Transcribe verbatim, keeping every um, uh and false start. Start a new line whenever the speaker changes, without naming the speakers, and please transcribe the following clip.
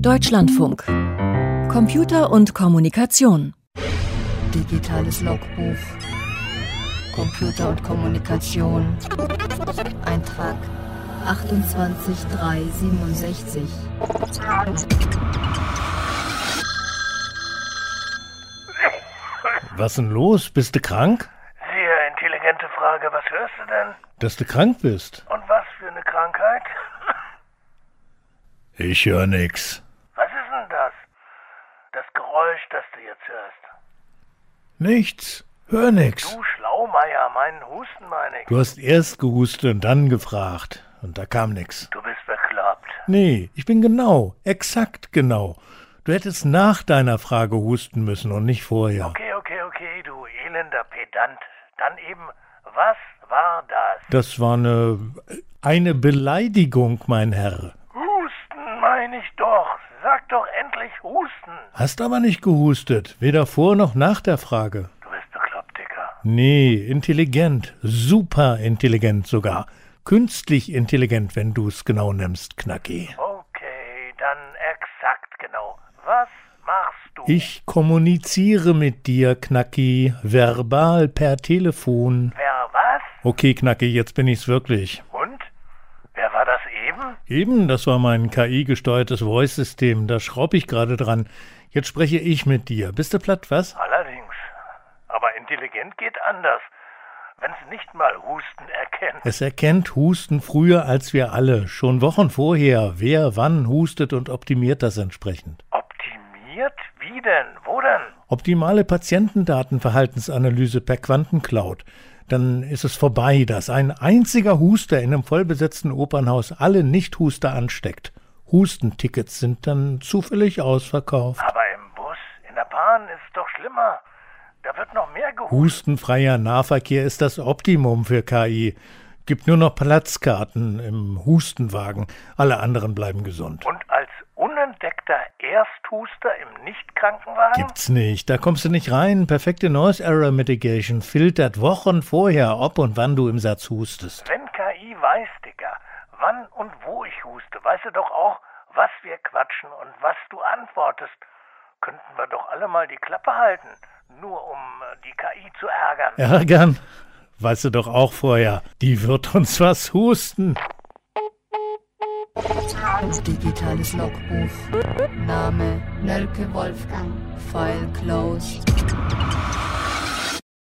Deutschlandfunk. Computer und Kommunikation.
Digitales Logbuch. Computer und Kommunikation. Eintrag achtundzwanzig drei siebenundsechzig.
Was denn los? Bist du krank?
Sehr intelligente Frage. Was hörst du denn?
Dass du krank bist.
Und was für eine Krankheit?
Ich höre nix.
Was ist denn das? Das Geräusch, das du jetzt hörst.
Nichts. Hör nix.
Du Schlaumeier, meinen Husten meine ich.
Du hast erst gehustet und dann gefragt. Und da kam nix.
Du bist bekloppt.
Nee, ich bin genau. Exakt genau. Du hättest nach deiner Frage husten müssen und nicht vorher.
Okay, okay, okay, du elender Pedant. Dann eben, was war das?
Das war eine, eine Beleidigung, mein Herr.
Husten meine ich doch. Sag doch endlich Husten.
Hast aber nicht gehustet. Weder vor noch nach der Frage.
Du bist bekloppt, Dicker.
Nee, intelligent. Super intelligent sogar. Künstlich intelligent, wenn du's genau nimmst, Knacki.
Okay, dann exakt genau. Was machst du?
Ich kommuniziere mit dir, Knacki, verbal per Telefon.
Wer was?
Okay, Knacki, jetzt bin ich's wirklich.
Und? Wer war das eben?
Eben, das war mein K I-gesteuertes Voice-System, da schraub ich gerade dran. Jetzt spreche ich mit dir. Bist du platt, was?
Allerdings. Aber intelligent geht anders. Wenn es nicht mal Husten erkennt.
Es erkennt Husten früher als wir alle, schon Wochen vorher, wer wann hustet und optimiert das entsprechend.
Optimiert? Wie denn? Wo denn?
Optimale Patientendatenverhaltensanalyse per Quantencloud. Dann ist es vorbei, dass ein einziger Huster in einem vollbesetzten Opernhaus alle Nichthuster ansteckt. Hustentickets sind dann zufällig ausverkauft.
Aber im Bus, in der Bahn ist es doch schlimmer. Da wird noch mehr gehustet.
Hustenfreier Nahverkehr ist das Optimum für K I. Gibt nur noch Platzkarten im Hustenwagen. Alle anderen bleiben gesund.
Und als unentdeckter Ersthuster im Nicht-Krankenwagen?
Gibt's nicht. Da kommst du nicht rein. Perfekte Noise Error Mitigation filtert Wochen vorher, ob und wann du im Satz hustest.
Wenn K I weiß, Dicker, wann und wo ich huste, weißt du doch auch, was wir quatschen und was du antwortest. Könnten wir doch alle mal die Klappe halten, nur um die K I zu ärgern.
Ärgern? Weißt du doch auch vorher, die wird uns was husten.
Digitales Logbuch. Name Nölke Wolfgang. File closed.